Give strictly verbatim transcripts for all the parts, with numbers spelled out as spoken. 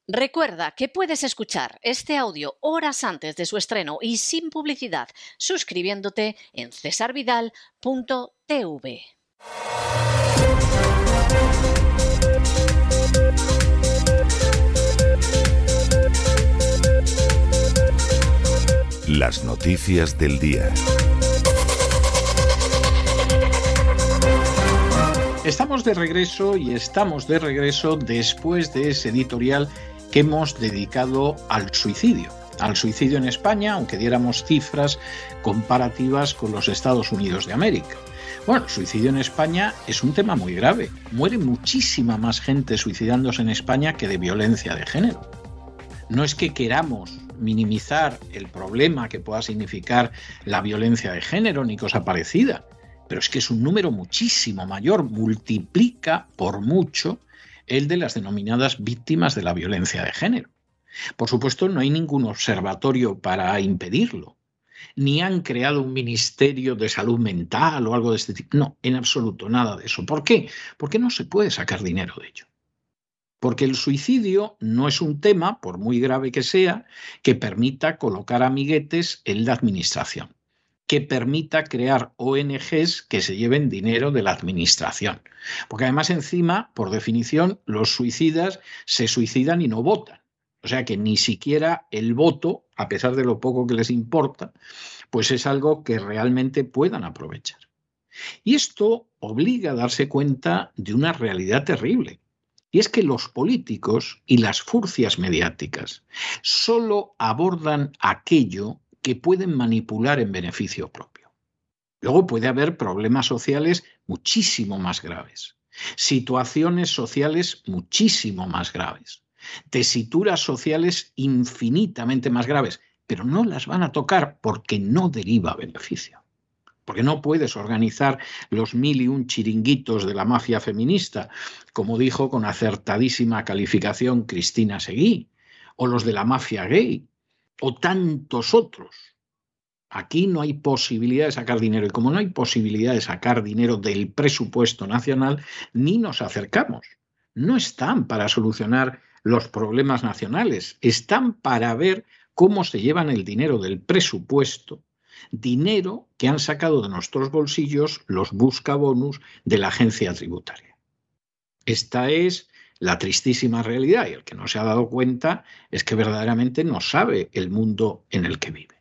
Recuerda que puedes escuchar este audio horas antes de su estreno y sin publicidad suscribiéndote en cesar vidal punto t v. Las noticias del día. Estamos de regreso y estamos de regreso después de ese editorial que hemos dedicado al suicidio. Al suicidio en España, aunque diéramos cifras comparativas con los Estados Unidos de América. Bueno, el suicidio en España es un tema muy grave. Muere muchísima más gente suicidándose en España que de violencia de género. No es que queramos minimizar el problema que pueda significar la violencia de género ni cosa parecida, pero es que es un número muchísimo mayor, multiplica por mucho el de las denominadas víctimas de la violencia de género. Por supuesto, no hay ningún observatorio para impedirlo, ni han creado un ministerio de salud mental o algo de este tipo. No, en absoluto, nada de eso. ¿Por qué? Porque no se puede sacar dinero de ello. Porque el suicidio no es un tema, por muy grave que sea, que permita colocar amiguetes en la administración, que permita crear O N Ges que se lleven dinero de la administración. Porque además encima, por definición, los suicidas se suicidan y no votan. O sea que ni siquiera el voto, a pesar de lo poco que les importa, pues es algo que realmente puedan aprovechar. Y esto obliga a darse cuenta de una realidad terrible. Y es que los políticos y las furcias mediáticas solo abordan aquello que pueden manipular en beneficio propio. Luego puede haber problemas sociales muchísimo más graves, situaciones sociales muchísimo más graves, tesituras sociales infinitamente más graves, pero no las van a tocar porque no deriva beneficio. Porque no puedes organizar los mil y un chiringuitos de la mafia feminista, como dijo con acertadísima calificación Cristina Seguí, o los de la mafia gay, o tantos otros. Aquí no hay posibilidad de sacar dinero, y como no hay posibilidad de sacar dinero del presupuesto nacional, ni nos acercamos. No están para solucionar los problemas nacionales, están para ver cómo se llevan el dinero del presupuesto, dinero que han sacado de nuestros bolsillos los buscabonus de la agencia tributaria. Esta es la tristísima realidad, y el que no se ha dado cuenta es que verdaderamente no sabe el mundo en el que vive.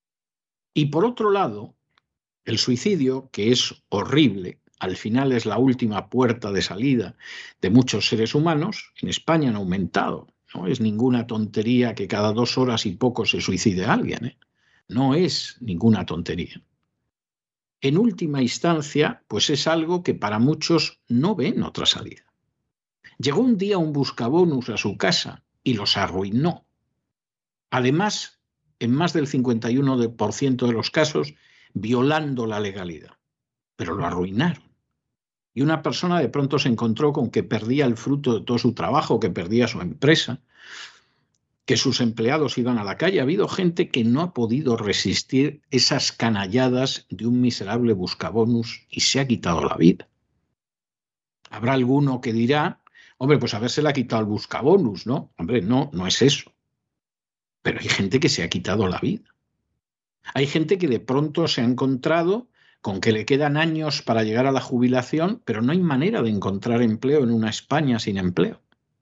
Y por otro lado, el suicidio, que es horrible, al final es la última puerta de salida de muchos seres humanos, en España han aumentado. No es ninguna tontería que cada dos horas y poco se suicide alguien, ¿eh? No es ninguna tontería. En última instancia, pues es algo que para muchos no ven otra salida. Llegó un día un buscabonus a su casa y los arruinó. Además, en más del cincuenta y uno por ciento de los casos, violando la legalidad. Pero lo arruinaron. Y una persona de pronto se encontró con que perdía el fruto de todo su trabajo, que perdía su empresa, que sus empleados iban a la calle. Ha habido gente que no ha podido resistir esas canalladas de un miserable buscabonus y se ha quitado la vida. Habrá alguno que dirá, hombre, pues habérsela quitado el buscabonus, ¿no? Hombre, no, no es eso. Pero hay gente que se ha quitado la vida. Hay gente que de pronto se ha encontrado con que le quedan años para llegar a la jubilación, pero no hay manera de encontrar empleo en una España sin empleo.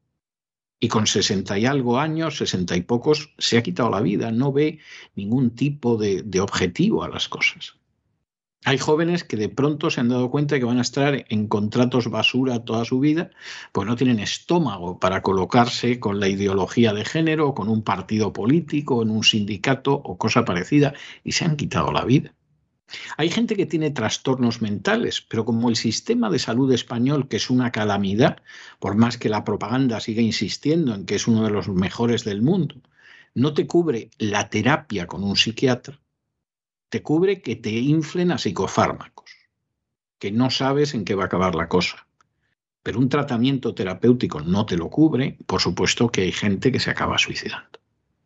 Y con sesenta y algo años, sesenta y pocos, se ha quitado la vida, no ve ningún tipo de, de objetivo a las cosas. Hay jóvenes que de pronto se han dado cuenta de que van a estar en contratos basura toda su vida, pues no tienen estómago para colocarse con la ideología de género, o con un partido político, en un sindicato o cosa parecida, y se han quitado la vida. Hay gente que tiene trastornos mentales, pero como el sistema de salud español, que es una calamidad, por más que la propaganda siga insistiendo en que es uno de los mejores del mundo, no te cubre la terapia con un psiquiatra, te cubre que te inflen a psicofármacos, que no sabes en qué va a acabar la cosa. Pero un tratamiento terapéutico no te lo cubre, por supuesto que hay gente que se acaba suicidando.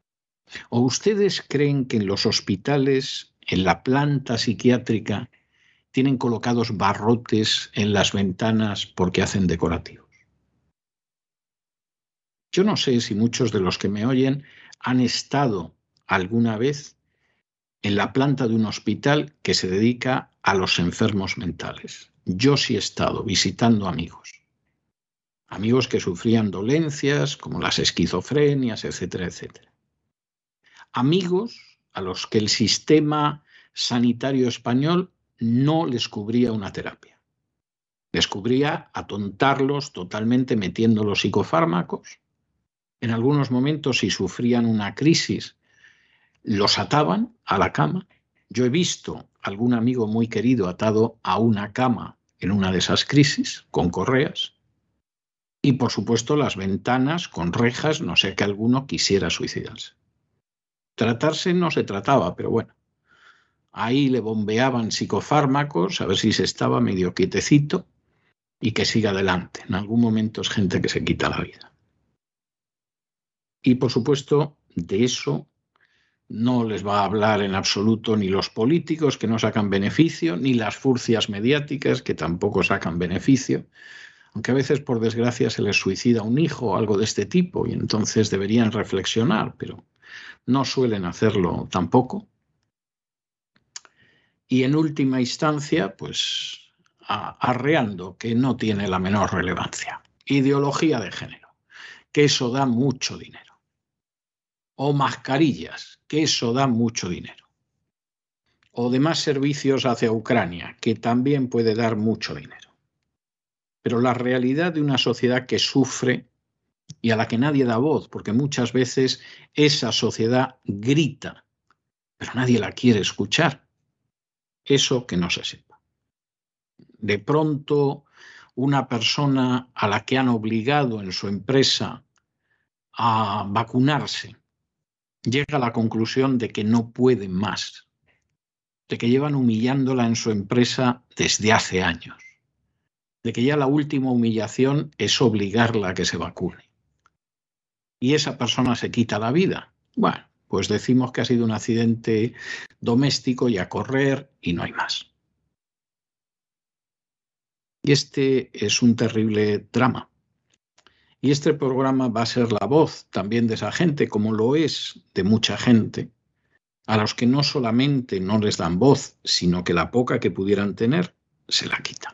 ¿O ustedes creen que en los hospitales, en la planta psiquiátrica, tienen colocados barrotes en las ventanas porque hacen decorativos? Yo no sé si muchos de los que me oyen han estado alguna vez en la planta de un hospital que se dedica a los enfermos mentales. Yo sí he estado visitando amigos. Amigos que sufrían dolencias como las esquizofrenias, etcétera, etcétera. Amigos a los que el sistema sanitario español no les cubría una terapia. Les cubría atontarlos totalmente metiendo los psicofármacos. En algunos momentos, si sufrían una crisis, los ataban a la cama. Yo he visto a algún amigo muy querido atado a una cama en una de esas crisis, con correas. Y, por supuesto, las ventanas con rejas, no sé que alguno quisiera suicidarse. Tratarse no se trataba, pero bueno. Ahí le bombeaban psicofármacos, a ver si se estaba medio quietecito y que siga adelante. En algún momento es gente que se quita la vida. Y, por supuesto, de eso no les va a hablar en absoluto ni los políticos, que no sacan beneficio, ni las furcias mediáticas, que tampoco sacan beneficio, aunque a veces, por desgracia, se les suicida un hijo o algo de este tipo, y entonces deberían reflexionar, pero no suelen hacerlo tampoco. Y en última instancia, pues arreando, que no tiene la menor relevancia. Ideología de género, que eso da mucho dinero. O mascarillas, que eso da mucho dinero. O demás servicios hacia Ucrania, que también puede dar mucho dinero. Pero la realidad de una sociedad que sufre y a la que nadie da voz, porque muchas veces esa sociedad grita, pero nadie la quiere escuchar. Eso que no se sepa. De pronto, una persona a la que han obligado en su empresa a vacunarse llega a la conclusión de que no puede más, de que llevan humillándola en su empresa desde hace años, de que ya la última humillación es obligarla a que se vacune. Y esa persona se quita la vida. Bueno, pues decimos que ha sido un accidente doméstico y a correr y no hay más. Y este es un terrible drama. Y este programa va a ser la voz también de esa gente, como lo es de mucha gente, a los que no solamente no les dan voz, sino que la poca que pudieran tener, se la quitan.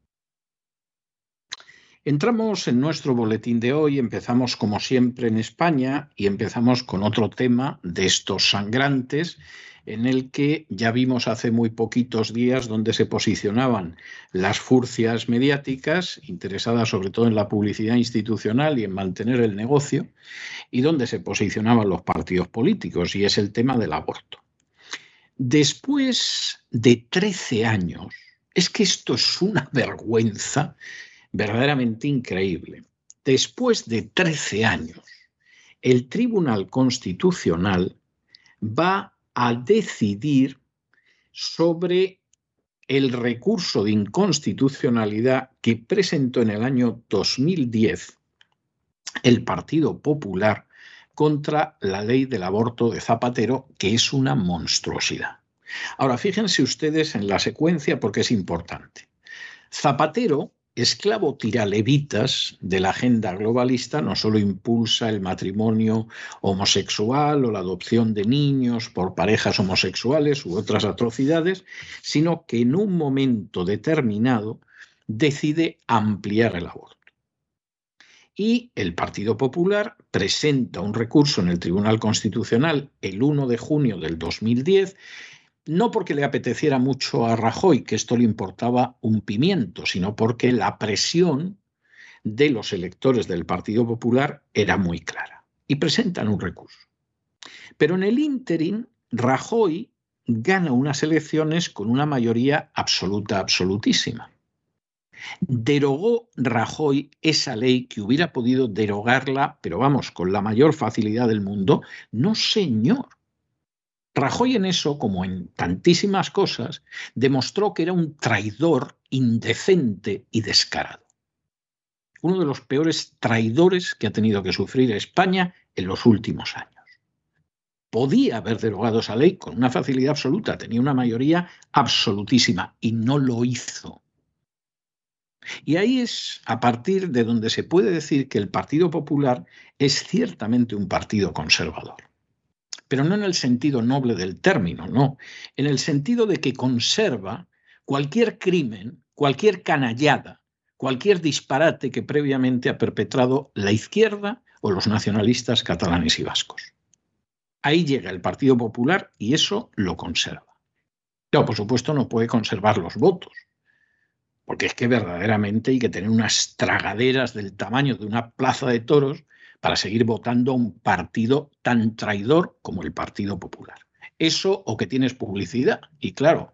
Entramos en nuestro boletín de hoy, empezamos como siempre en España y empezamos con otro tema de estos sangrantes, en el que ya vimos hace muy poquitos días donde se posicionaban las furcias mediáticas, interesadas sobre todo en la publicidad institucional y en mantener el negocio, y donde se posicionaban los partidos políticos, y es el tema del aborto. Después de trece años, es que esto es una vergüenza verdaderamente increíble. Después de trece años, el Tribunal Constitucional va a decidir sobre el recurso de inconstitucionalidad que presentó en el año dos mil diez el Partido Popular contra la ley del aborto de Zapatero, que es una monstruosidad. Ahora, fíjense ustedes en la secuencia porque es importante. Zapatero, esclavo tiralevitas de la agenda globalista, no solo impulsa el matrimonio homosexual o la adopción de niños por parejas homosexuales u otras atrocidades, sino que en un momento determinado decide ampliar el aborto. Y el Partido Popular presenta un recurso en el Tribunal Constitucional el uno de junio del dos mil diez, no porque le apeteciera mucho a Rajoy, que esto le importaba un pimiento, sino porque la presión de los electores del Partido Popular era muy clara. Y presentan un recurso. Pero en el ínterin, Rajoy gana unas elecciones con una mayoría absoluta, absolutísima. Derogó Rajoy esa ley que hubiera podido derogarla, pero vamos, con la mayor facilidad del mundo. No, señor. Rajoy en eso, como en tantísimas cosas, demostró que era un traidor indecente y descarado. Uno de los peores traidores que ha tenido que sufrir España en los últimos años. Podía haber derogado esa ley con una facilidad absoluta, tenía una mayoría absolutísima y no lo hizo. Y ahí es a partir de donde se puede decir que el Partido Popular es ciertamente un partido conservador. Pero no en el sentido noble del término, no. En el sentido de que conserva cualquier crimen, cualquier canallada, cualquier disparate que previamente ha perpetrado la izquierda o los nacionalistas catalanes y vascos. Ahí llega el Partido Popular y eso lo conserva. Claro, por supuesto no puede conservar los votos, porque es que verdaderamente hay que tener unas tragaderas del tamaño de una plaza de toros para seguir votando a un partido tan traidor como el Partido Popular. Eso o que tienes publicidad. Y claro,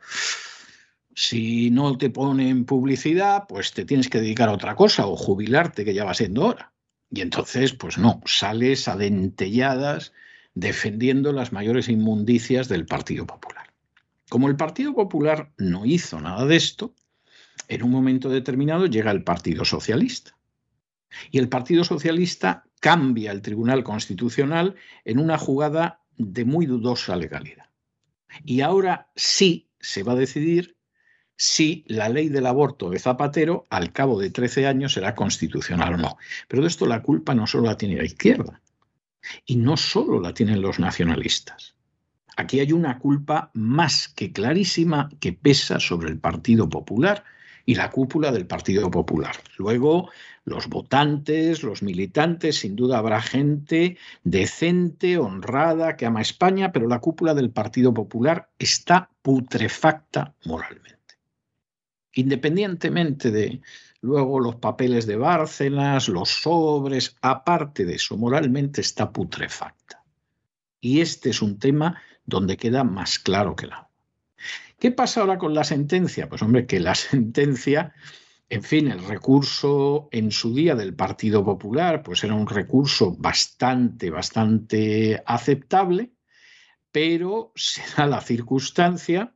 si no te ponen publicidad, pues te tienes que dedicar a otra cosa o jubilarte, que ya va siendo hora. Y entonces, pues no, sales a dentelladas defendiendo las mayores inmundicias del Partido Popular. Como el Partido Popular no hizo nada de esto, en un momento determinado llega el Partido Socialista. Y el Partido Socialista cambia el Tribunal Constitucional en una jugada de muy dudosa legalidad. Y ahora sí se va a decidir si la ley del aborto de Zapatero, al cabo de trece años, será constitucional o no. Pero de esto la culpa no solo la tiene la izquierda, y no solo la tienen los nacionalistas. Aquí hay una culpa más que clarísima que pesa sobre el Partido Popular y la cúpula del Partido Popular. Luego, los votantes, los militantes, sin duda habrá gente decente, honrada, que ama a España, pero la cúpula del Partido Popular está putrefacta moralmente. Independientemente de luego los papeles de Bárcenas, los sobres, aparte de eso, moralmente está putrefacta. Y este es un tema donde queda más claro que el agua. ¿Qué pasa ahora con la sentencia? Pues hombre, que la sentencia, en fin, el recurso en su día del Partido Popular, pues era un recurso bastante, bastante aceptable, pero se da la circunstancia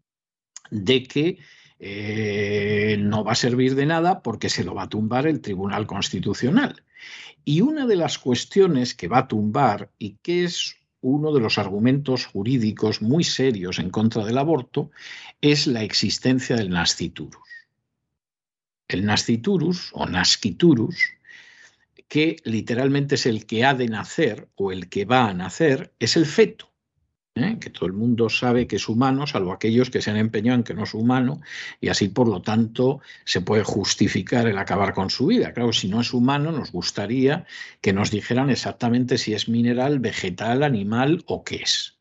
de que eh, no va a servir de nada porque se lo va a tumbar el Tribunal Constitucional. Y una de las cuestiones que va a tumbar y que es uno de los argumentos jurídicos muy serios en contra del aborto es la existencia del nasciturus. El nasciturus o nasciturus, que literalmente es el que ha de nacer o el que va a nacer, es el feto. ¿Eh? Que todo el mundo sabe que es humano, salvo aquellos que se han empeñado en que no es humano, y así, por lo tanto, se puede justificar el acabar con su vida. Claro, si no es humano, nos gustaría que nos dijeran exactamente si es mineral, vegetal, animal o qué es.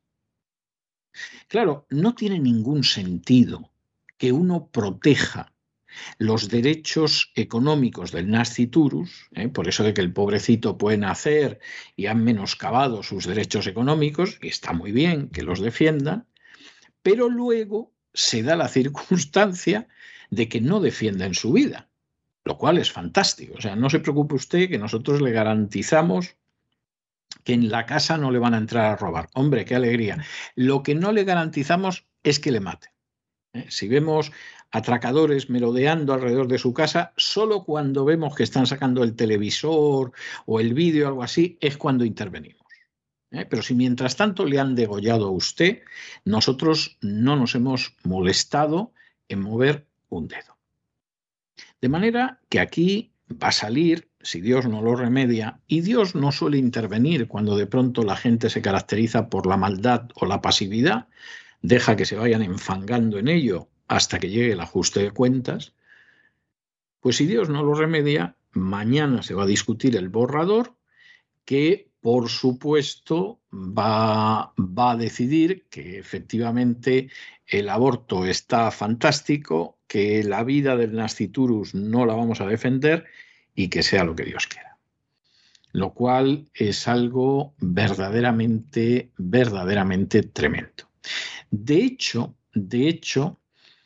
Claro, no tiene ningún sentido que uno proteja los derechos económicos del nasciturus, ¿eh? Por eso de que el pobrecito puede nacer y han menoscabado sus derechos económicos, y está muy bien que los defiendan, pero luego se da la circunstancia de que no defienden su vida, lo cual es fantástico. O sea, no se preocupe usted que nosotros le garantizamos que en la casa no le van a entrar a robar. Hombre, qué alegría. Lo que no le garantizamos es que le maten. ¿Eh? Si vemos atracadores merodeando alrededor de su casa, solo cuando vemos que están sacando el televisor o el vídeo o algo así, es cuando intervenimos. ¿Eh? Pero si mientras tanto le han degollado a usted, nosotros no nos hemos molestado en mover un dedo. De manera que aquí va a salir, si Dios no lo remedia, y Dios no suele intervenir cuando de pronto la gente se caracteriza por la maldad o la pasividad, deja que se vayan enfangando en ello hasta que llegue el ajuste de cuentas, pues si Dios no lo remedia, mañana se va a discutir el borrador que, por supuesto, va, va a decidir que efectivamente el aborto está fantástico, que la vida del nasciturus no la vamos a defender y que sea lo que Dios quiera. Lo cual es algo verdaderamente, verdaderamente tremendo. De hecho, de hecho,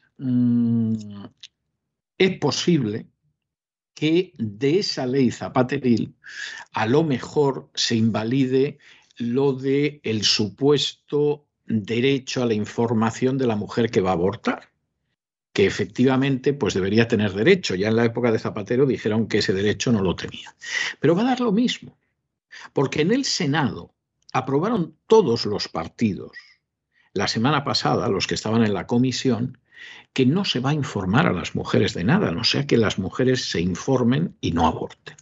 mmm, es posible que de esa ley zapateril a lo mejor se invalide lo de el supuesto derecho a la información de la mujer que va a abortar, que efectivamente pues debería tener derecho. Ya en la época de Zapatero dijeron que ese derecho no lo tenía. Pero va a dar lo mismo, porque en el Senado aprobaron todos los partidos la semana pasada, los que estaban en la comisión, que no se va a informar a las mujeres de nada, no sea que las mujeres se informen y no aborten.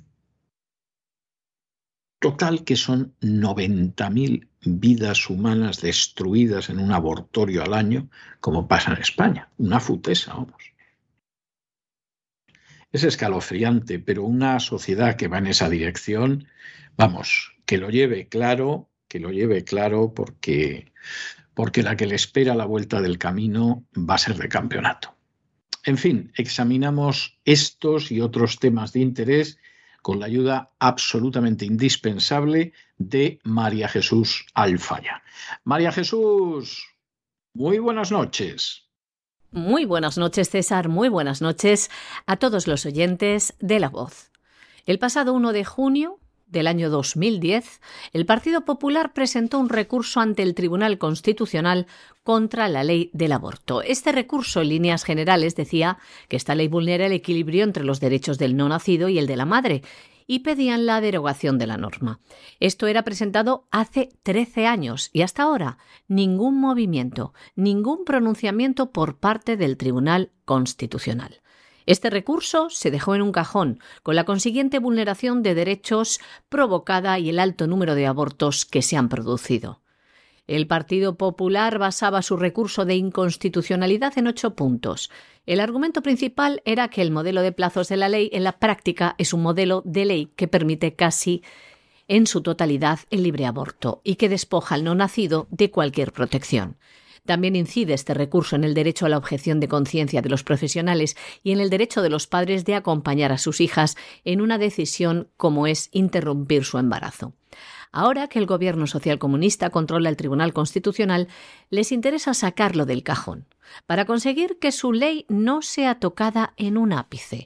Total que son noventa mil vidas humanas destruidas en un abortorio al año, como pasa en España, una futesa, vamos. Es escalofriante, pero una sociedad que va en esa dirección, vamos, que lo lleve claro, que lo lleve claro porque, porque la que le espera a la vuelta del camino va a ser de campeonato. En fin, examinamos estos y otros temas de interés con la ayuda absolutamente indispensable de María Jesús Alfaya. María Jesús, muy buenas noches. Muy buenas noches, César, muy buenas noches a todos los oyentes de La Voz. El pasado uno de junio del año dos mil diez, el Partido Popular presentó un recurso ante el Tribunal Constitucional contra la ley del aborto. Este recurso, en líneas generales, decía que esta ley vulnera el equilibrio entre los derechos del no nacido y el de la madre, y pedían la derogación de la norma. Esto era presentado hace trece años y hasta ahora ningún movimiento, ningún pronunciamiento por parte del Tribunal Constitucional. Este recurso se dejó en un cajón, con la consiguiente vulneración de derechos provocada y el alto número de abortos que se han producido. El Partido Popular basaba su recurso de inconstitucionalidad en ocho puntos. El argumento principal era que el modelo de plazos de la ley en la práctica es un modelo de ley que permite casi en su totalidad el libre aborto y que despoja al no nacido de cualquier protección. También incide este recurso en el derecho a la objeción de conciencia de los profesionales y en el derecho de los padres de acompañar a sus hijas en una decisión como es interrumpir su embarazo. Ahora que el gobierno socialcomunista controla el Tribunal Constitucional, les interesa sacarlo del cajón, para conseguir que su ley no sea tocada en un ápice.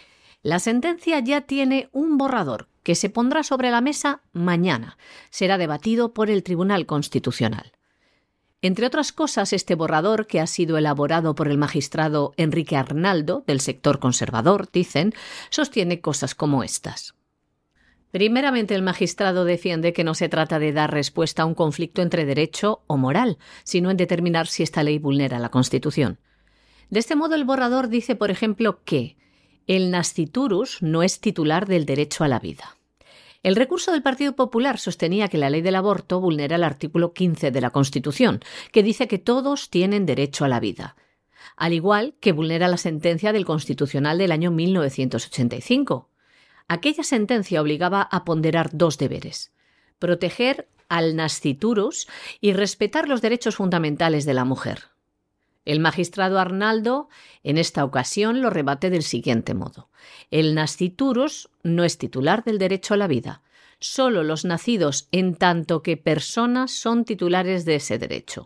La sentencia ya tiene un borrador que se pondrá sobre la mesa mañana. Será debatido por el Tribunal Constitucional. Entre otras cosas, este borrador, que ha sido elaborado por el magistrado Enrique Arnaldo, del sector conservador, dicen, sostiene cosas como estas. Primeramente, el magistrado defiende que no se trata de dar respuesta a un conflicto entre derecho o moral, sino en determinar si esta ley vulnera la Constitución. De este modo, el borrador dice, por ejemplo, que el nasciturus no es titular del derecho a la vida. El recurso del Partido Popular sostenía que la ley del aborto vulnera el artículo quince de la Constitución, que dice que todos tienen derecho a la vida, al igual que vulnera la sentencia del Constitucional del año mil novecientos ochenta y cinco. Aquella sentencia obligaba a ponderar dos deberes: proteger al nasciturus y respetar los derechos fundamentales de la mujer. El magistrado Arnaldo, en esta ocasión, lo rebate del siguiente modo. El nasciturus no es titular del derecho a la vida. Solo los nacidos en tanto que personas son titulares de ese derecho.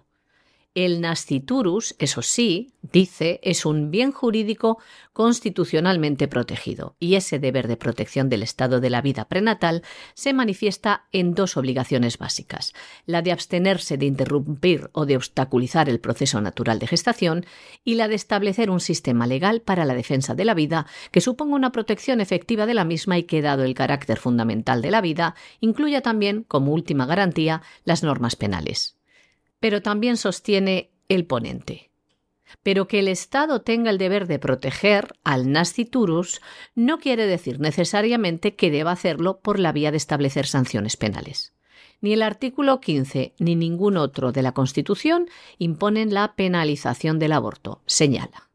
El nasciturus, eso sí, dice, es un bien jurídico constitucionalmente protegido, y ese deber de protección del estado de la vida prenatal se manifiesta en dos obligaciones básicas: la de abstenerse de interrumpir o de obstaculizar el proceso natural de gestación y la de establecer un sistema legal para la defensa de la vida que suponga una protección efectiva de la misma y que, dado el carácter fundamental de la vida, incluya también, como última garantía, las normas penales. Pero también sostiene el ponente. Pero que el Estado tenga el deber de proteger al nasciturus no quiere decir necesariamente que deba hacerlo por la vía de establecer sanciones penales. Ni el artículo quince ni ningún otro de la Constitución imponen la penalización del aborto, señala.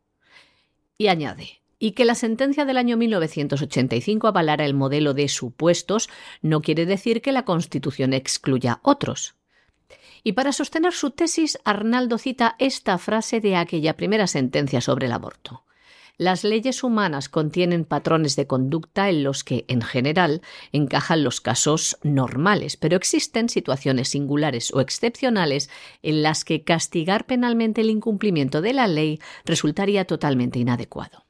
Y añade, y que la sentencia del año mil novecientos ochenta y cinco avalara el modelo de supuestos no quiere decir que la Constitución excluya otros. Y para sostener su tesis, Arnaldo cita esta frase de aquella primera sentencia sobre el aborto. Las leyes humanas contienen patrones de conducta en los que, en general, encajan los casos normales, pero existen situaciones singulares o excepcionales en las que castigar penalmente el incumplimiento de la ley resultaría totalmente inadecuado.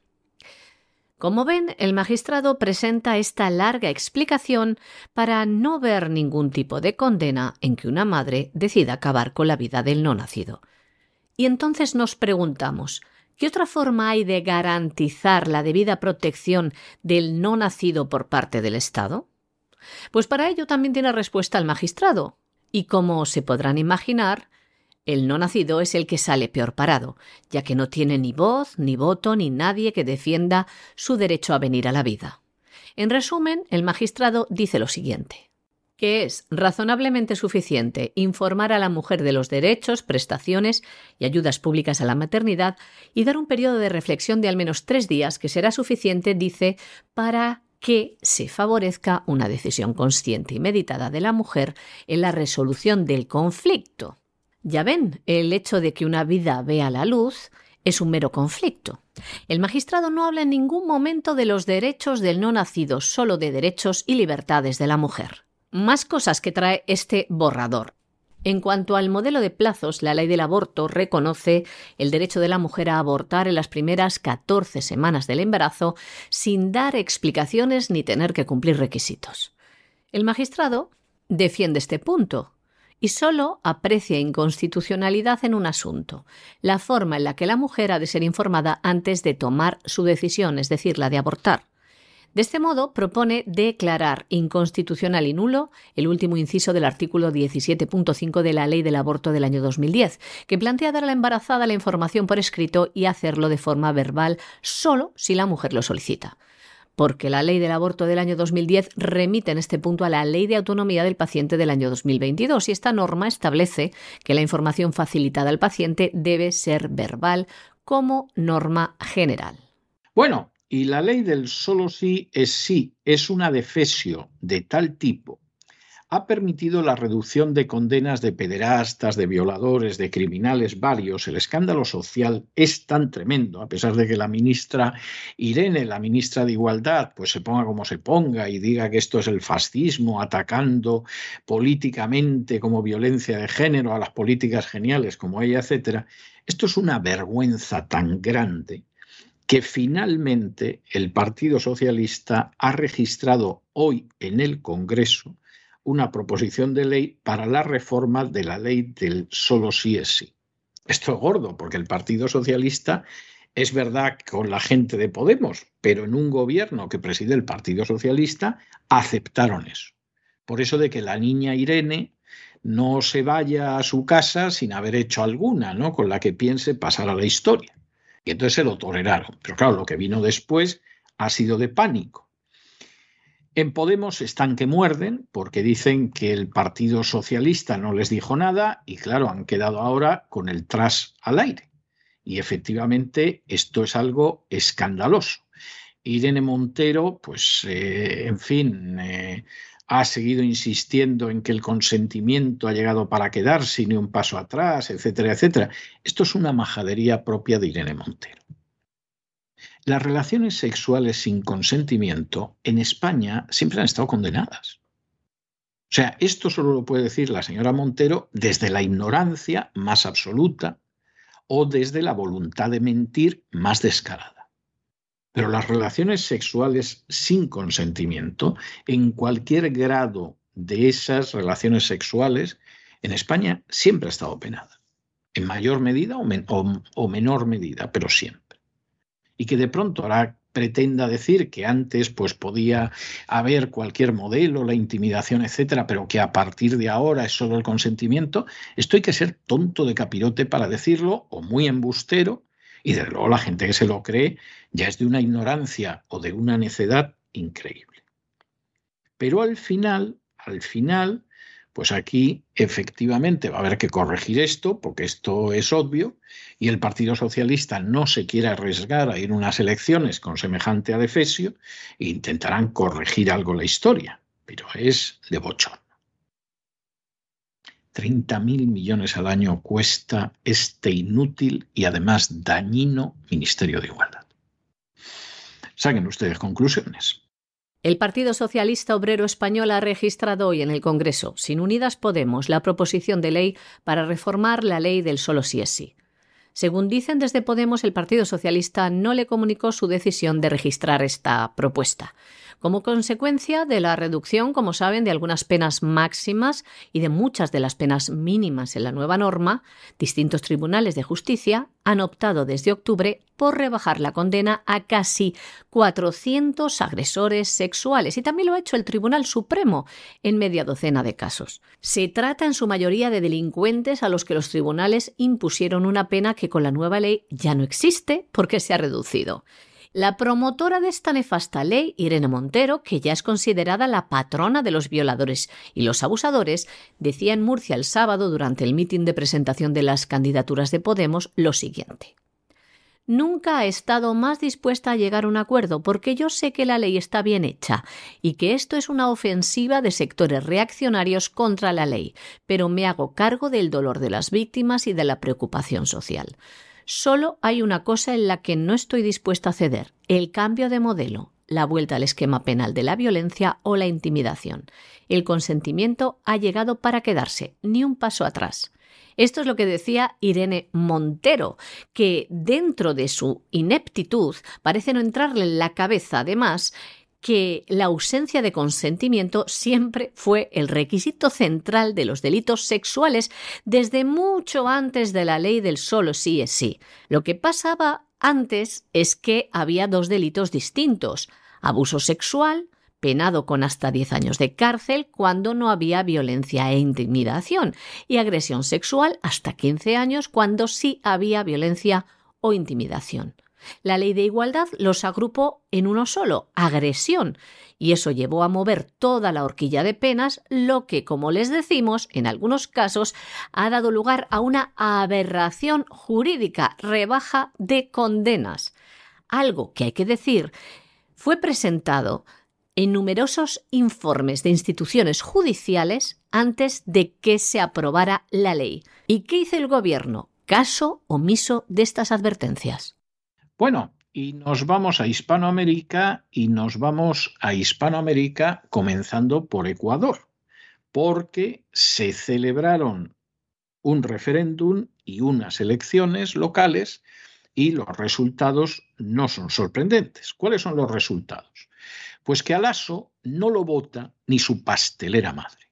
Como ven, el magistrado presenta esta larga explicación para no ver ningún tipo de condena en que una madre decida acabar con la vida del no nacido. Y entonces nos preguntamos, ¿qué otra forma hay de garantizar la debida protección del no nacido por parte del Estado? Pues para ello también tiene respuesta el magistrado. Y como se podrán imaginar, El no nacido es el que sale peor parado, ya que no tiene ni voz, ni voto, ni nadie que defienda su derecho a venir a la vida. En resumen, el magistrado dice lo siguiente: que es razonablemente suficiente informar a la mujer de los derechos, prestaciones y ayudas públicas a la maternidad y dar un periodo de reflexión de al menos tres días que será suficiente, dice, para que se favorezca una decisión consciente y meditada de la mujer en la resolución del conflicto. Ya ven, el hecho de que una vida vea la luz es un mero conflicto. El magistrado no habla en ningún momento de los derechos del no nacido, solo de derechos y libertades de la mujer. Más cosas que trae este borrador. En cuanto al modelo de plazos, la ley del aborto reconoce el derecho de la mujer a abortar en las primeras catorce semanas del embarazo sin dar explicaciones ni tener que cumplir requisitos. El magistrado defiende este punto y solo aprecia inconstitucionalidad en un asunto: la forma en la que la mujer ha de ser informada antes de tomar su decisión, es decir, la de abortar. De este modo, propone declarar inconstitucional y nulo el último inciso del artículo diecisiete punto cinco de la Ley del Aborto del año dos mil diez, que plantea dar a la embarazada la información por escrito y hacerlo de forma verbal solo si la mujer lo solicita. Porque la Ley del Aborto del año dos mil diez remite en este punto a la Ley de Autonomía del Paciente del año dos mil veintidós y esta norma establece que la información facilitada al paciente debe ser verbal como norma general. Bueno, y la ley del solo sí es sí es una defesio de tal tipo, ha permitido la reducción de condenas de pederastas, de violadores, de criminales varios. El escándalo social es tan tremendo, a pesar de que la ministra Irene, la ministra de Igualdad, pues se ponga como se ponga y diga que esto es el fascismo, atacando políticamente como violencia de género a las políticas geniales como ella, etcétera. Esto es una vergüenza tan grande que finalmente el Partido Socialista ha registrado hoy en el Congreso una proposición de ley para la reforma de la ley del solo sí es sí. Esto es gordo, porque el Partido Socialista es verdad con la gente de Podemos, pero en un gobierno que preside el Partido Socialista aceptaron eso. Por eso de que la niña Irene no se vaya a su casa sin haber hecho alguna, ¿no?, con la que piense pasar a la historia. Y entonces se lo toleraron. Pero claro, lo que vino después ha sido de pánico. En Podemos están que muerden porque dicen que el Partido Socialista no les dijo nada y claro, han quedado ahora con el tras al aire. Y efectivamente esto es algo escandaloso. Irene Montero, pues eh, en fin, eh, ha seguido insistiendo en que el consentimiento ha llegado para quedarse y ni un paso atrás, etcétera, etcétera. Esto es una majadería propia de Irene Montero. Las relaciones sexuales sin consentimiento en España siempre han estado condenadas. O sea, esto solo lo puede decir la señora Montero desde la ignorancia más absoluta o desde la voluntad de mentir más descarada. Pero las relaciones sexuales sin consentimiento, en cualquier grado de esas relaciones sexuales, en España siempre ha estado penada. En mayor medida o, men- o, o menor medida, pero siempre. Y que de pronto ahora pretenda decir que antes pues podía haber cualquier modelo, la intimidación, etcétera, pero que a partir de ahora es solo el consentimiento, esto hay que ser tonto de capirote para decirlo o muy embustero, y desde luego la gente que se lo cree ya es de una ignorancia o de una necedad increíble. Pero al final, al final, pues aquí efectivamente va a haber que corregir esto, porque esto es obvio, y el Partido Socialista no se quiere arriesgar a ir a unas elecciones con semejante adefesio e intentarán corregir algo la historia, pero es de bochorno. treinta mil millones al año cuesta este inútil y además dañino Ministerio de Igualdad. Saquen ustedes conclusiones. El Partido Socialista Obrero Español ha registrado hoy en el Congreso, sin Unidas Podemos, la proposición de ley para reformar la ley del solo sí es sí. Según dicen desde Podemos, el Partido Socialista no le comunicó su decisión de registrar esta propuesta. como consecuencia de la reducción, como saben, de algunas penas máximas y de muchas de las penas mínimas en la nueva norma. Distintos tribunales de justicia han optado desde octubre por rebajar la condena a casi cuatrocientos agresores sexuales, y también lo ha hecho el Tribunal Supremo en media docena de casos. Se trata en su mayoría de delincuentes a los que los tribunales impusieron una pena que con la nueva ley ya no existe porque se ha reducido. La promotora de esta nefasta ley, Irene Montero, que ya es considerada la patrona de los violadores y los abusadores, decía en Murcia el sábado durante el mitin de presentación de las candidaturas de Podemos lo siguiente: nunca ha estado más dispuesta a llegar a un acuerdo porque yo sé que la ley está bien hecha y que esto es una ofensiva de sectores reaccionarios contra la ley, pero me hago cargo del dolor de las víctimas y de la preocupación social. Solo hay una cosa en la que no estoy dispuesta a ceder: el cambio de modelo, la vuelta al esquema penal de la violencia o la intimidación. El consentimiento ha llegado para quedarse, ni un paso atrás. Esto es lo que decía Irene Montero, que dentro de su ineptitud parece no entrarle en la cabeza, además, que la ausencia de consentimiento siempre fue el requisito central de los delitos sexuales desde mucho antes de la ley del solo sí es sí. Lo que pasaba antes es que había dos delitos distintos: abuso sexual, penado con hasta diez años de cárcel cuando no había violencia e intimidación, y agresión sexual hasta quince años cuando sí había violencia o intimidación. La ley de igualdad los agrupó en uno solo: agresión, y eso llevó a mover toda la horquilla de penas, lo que, como les decimos, en algunos casos ha dado lugar a una aberración jurídica: rebaja de condenas. Algo que, hay que decir, fue presentado en numerosos informes de instituciones judiciales antes de que se aprobara la ley. ¿Y qué hizo el gobierno? Caso omiso de estas advertencias. Bueno, y nos vamos a Hispanoamérica y nos vamos a Hispanoamérica comenzando por Ecuador, porque se celebraron un referéndum y unas elecciones locales y los resultados no son sorprendentes. ¿Cuáles son los resultados? Pues que a Lasso no lo vota ni su pastelera madre.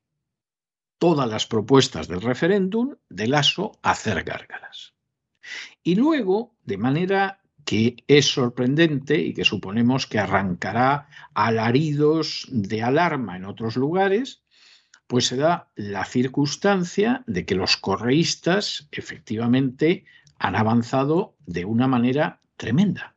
Todas las propuestas del referéndum de Lasso hacer gárgaras. Y luego, de manera que es sorprendente y que suponemos que arrancará alaridos de alarma en otros lugares, pues se da la circunstancia de que los correístas efectivamente han avanzado de una manera tremenda.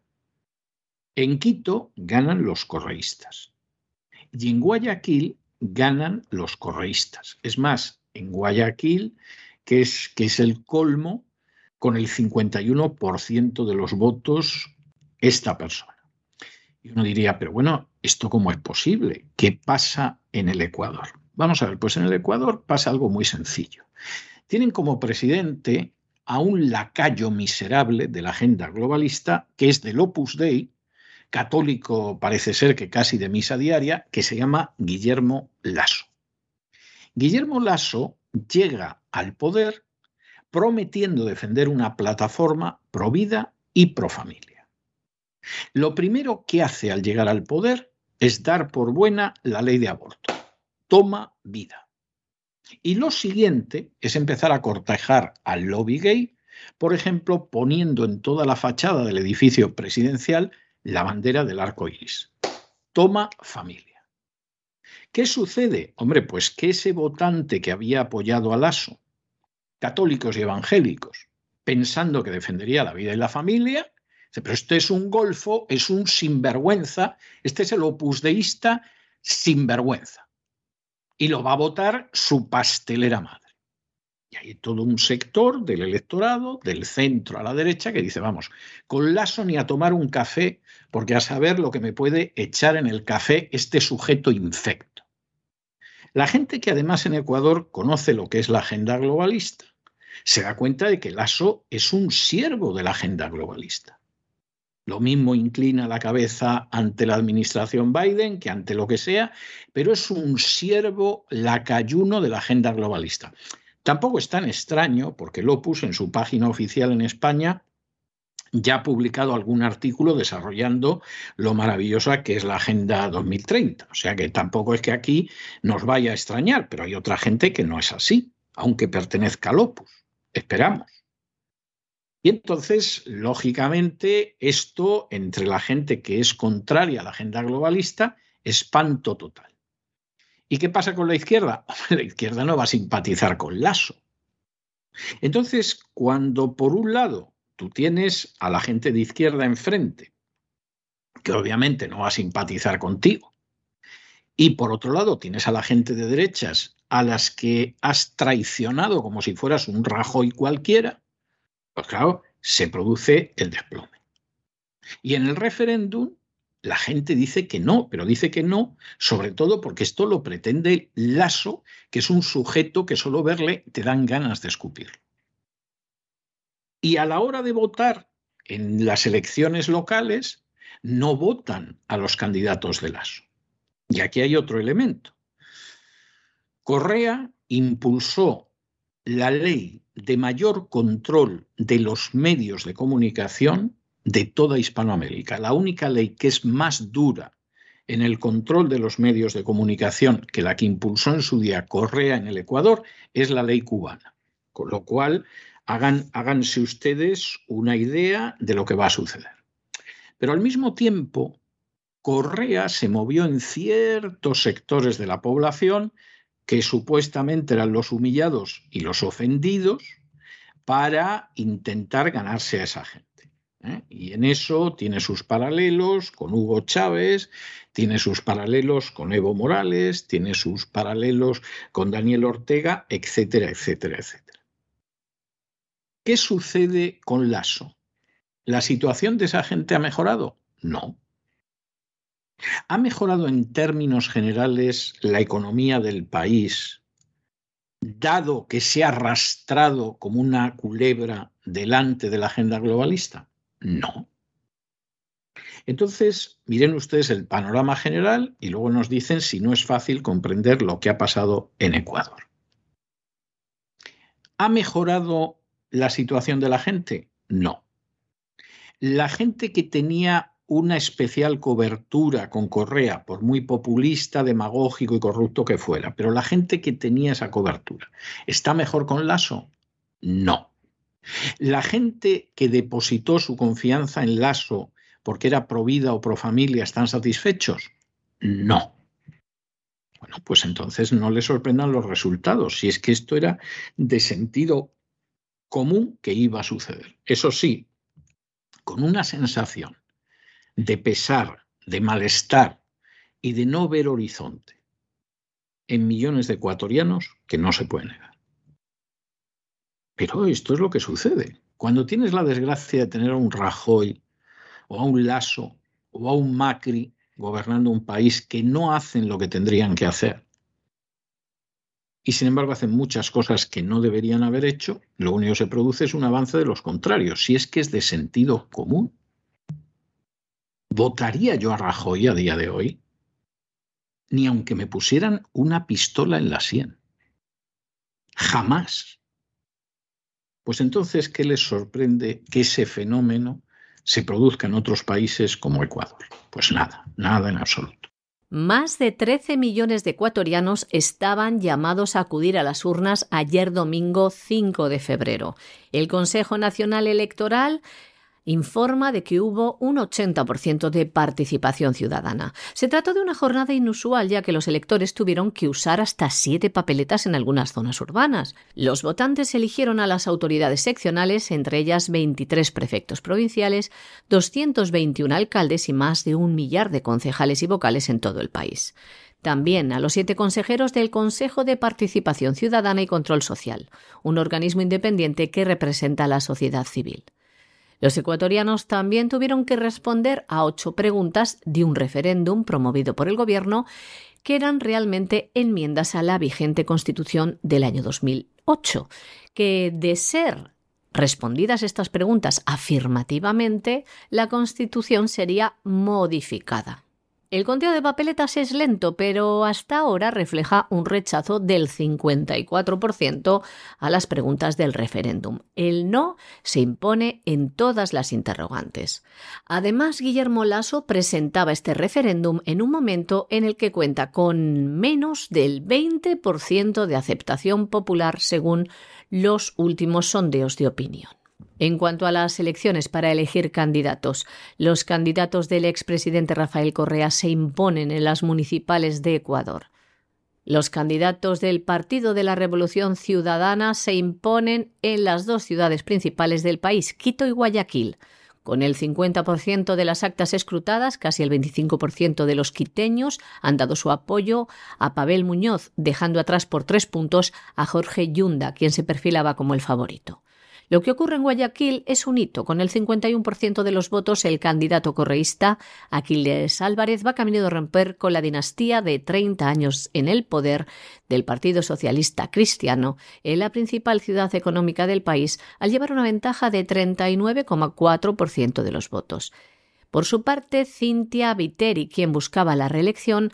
En Quito ganan los correístas y en Guayaquil ganan los correístas. Es más, en Guayaquil, que es, que es el colmo, con el cincuenta y uno por ciento de los votos esta persona. Y uno diría, pero bueno, ¿esto cómo es posible? ¿Qué pasa en el Ecuador? Vamos a ver, pues en el Ecuador pasa algo muy sencillo. Tienen como presidente a un lacayo miserable de la agenda globalista, que es del Opus Dei, católico parece ser que casi de misa diaria, que se llama Guillermo Lasso. Guillermo Lasso llega al poder prometiendo defender una plataforma pro vida y pro familia. Lo primero que hace al llegar al poder es dar por buena la ley de aborto. Toma vida. Y lo siguiente es empezar a cortejar al lobby gay, por ejemplo, poniendo en toda la fachada del edificio presidencial la bandera del arco iris. Toma familia. ¿Qué sucede? Hombre, pues que ese votante que había apoyado a Lasso, católicos y evangélicos, pensando que defendería la vida y la familia, dice, pero este es un golfo, es un sinvergüenza, este es el opusdeísta sinvergüenza. Y lo va a votar su pastelera madre. Y hay todo un sector del electorado, del centro a la derecha, que dice, vamos, con Lasso ni a tomar un café, porque a saber lo que me puede echar en el café este sujeto infecto. La gente que además en Ecuador conoce lo que es la agenda globalista, se da cuenta de que Lasso es un siervo de la agenda globalista. Lo mismo inclina la cabeza ante la administración Biden que ante lo que sea, pero es un siervo lacayuno de la agenda globalista. Tampoco es tan extraño porque el Opus en su página oficial en España ya ha publicado algún artículo desarrollando lo maravillosa que es la Agenda dos mil treinta. O sea que tampoco es que aquí nos vaya a extrañar, pero hay otra gente que no es así, aunque pertenezca al Opus. Esperamos. Y entonces, lógicamente, esto entre la gente que es contraria a la agenda globalista, espanto total. ¿Y qué pasa con la izquierda? La izquierda no va a simpatizar con Lasso. Entonces, cuando por un lado tú tienes a la gente de izquierda enfrente, que obviamente no va a simpatizar contigo, y por otro lado tienes a la gente de derechas a las que has traicionado como si fueras un Rajoy cualquiera, pues claro, se produce el desplome. Y en el referéndum la gente dice que no, pero dice que no, sobre todo porque esto lo pretende Lasso, que es un sujeto que solo verle te dan ganas de escupirlo. Y a la hora de votar en las elecciones locales, no votan a los candidatos de Lasso. Y aquí hay otro elemento. Correa impulsó la ley de mayor control de los medios de comunicación de toda Hispanoamérica. La única ley que es más dura en el control de los medios de comunicación que la que impulsó en su día Correa en el Ecuador es la ley cubana. Con lo cual, hagan, háganse ustedes una idea de lo que va a suceder. Pero al mismo tiempo, Correa se movió en ciertos sectores de la población que supuestamente eran los humillados y los ofendidos para intentar ganarse a esa gente. ¿eh? Y en eso tiene sus paralelos con Hugo Chávez, tiene sus paralelos con Evo Morales, tiene sus paralelos con Daniel Ortega, etcétera, etcétera, etcétera. ¿Qué sucede con Lasso? ¿La situación de esa gente ha mejorado? No. ¿Ha mejorado en términos generales la economía del país, dado que se ha arrastrado como una culebra delante de la agenda globalista? No. Entonces, miren ustedes el panorama general y luego nos dicen si no es fácil comprender lo que ha pasado en Ecuador. ¿Ha mejorado la situación de la gente? No. La gente que tenía una especial cobertura con Correa, por muy populista, demagógico y corrupto que fuera, pero la gente que tenía esa cobertura, ¿está mejor con Lasso? No. La gente que depositó su confianza en Lasso porque era pro vida o pro familia, ¿están satisfechos? No. Bueno, pues entonces no les sorprendan los resultados, si es que esto era de sentido común que iba a suceder. Eso sí, con una sensación de pesar, de malestar y de no ver horizonte en millones de ecuatorianos que no se puede negar. Pero esto es lo que sucede. Cuando tienes la desgracia de tener a un Rajoy o a un Lasso o a un Macri gobernando un país que no hacen lo que tendrían que hacer y sin embargo hacen muchas cosas que no deberían haber hecho, lo único que se produce es un avance de los contrarios, si es que es de sentido común. ¿Votaría yo a Rajoy a día de hoy? Ni aunque me pusieran una pistola en la sien. Jamás. Pues entonces, ¿qué les sorprende que ese fenómeno se produzca en otros países como Ecuador? Pues nada, nada en absoluto. Más de trece millones de ecuatorianos estaban llamados a acudir a las urnas ayer domingo cinco de febrero. El Consejo Nacional Electoral informa de que hubo un ochenta por ciento de participación ciudadana. Se trató de una jornada inusual, ya que los electores tuvieron que usar hasta siete papeletas en algunas zonas urbanas. Los votantes eligieron a las autoridades seccionales, entre ellas veintitrés prefectos provinciales, doscientos veintiuno alcaldes y más de un millar de concejales y vocales en todo el país. También a los siete consejeros del Consejo de Participación Ciudadana y Control Social, un organismo independiente que representa a la sociedad civil. Los ecuatorianos también tuvieron que responder a ocho preguntas de un referéndum promovido por el gobierno que eran realmente enmiendas a la vigente Constitución del año dos mil ocho, que de ser respondidas estas preguntas afirmativamente, la Constitución sería modificada. El conteo de papeletas es lento, pero hasta ahora refleja un rechazo del cincuenta y cuatro por ciento a las preguntas del referéndum. El no se impone en todas las interrogantes. Además, Guillermo Lasso presentaba este referéndum en un momento en el que cuenta con menos del veinte por ciento de aceptación popular según los últimos sondeos de opinión. En cuanto a las elecciones para elegir candidatos, los candidatos del expresidente Rafael Correa se imponen en las municipales de Ecuador. Los candidatos del Partido de la Revolución Ciudadana se imponen en las dos ciudades principales del país, Quito y Guayaquil. Con el cincuenta por ciento de las actas escrutadas, casi el veinticinco por ciento de los quiteños han dado su apoyo a Pavel Muñoz, dejando atrás por tres puntos a Jorge Yunda, quien se perfilaba como el favorito. Lo que ocurre en Guayaquil es un hito. Con el cincuenta y uno por ciento de los votos, el candidato correísta Aquiles Álvarez va camino de romper con la dinastía de treinta años en el poder del Partido Socialista Cristiano en la principal ciudad económica del país, al llevar una ventaja de treinta y nueve coma cuatro por ciento de los votos. Por su parte, Cintia Viteri, quien buscaba la reelección,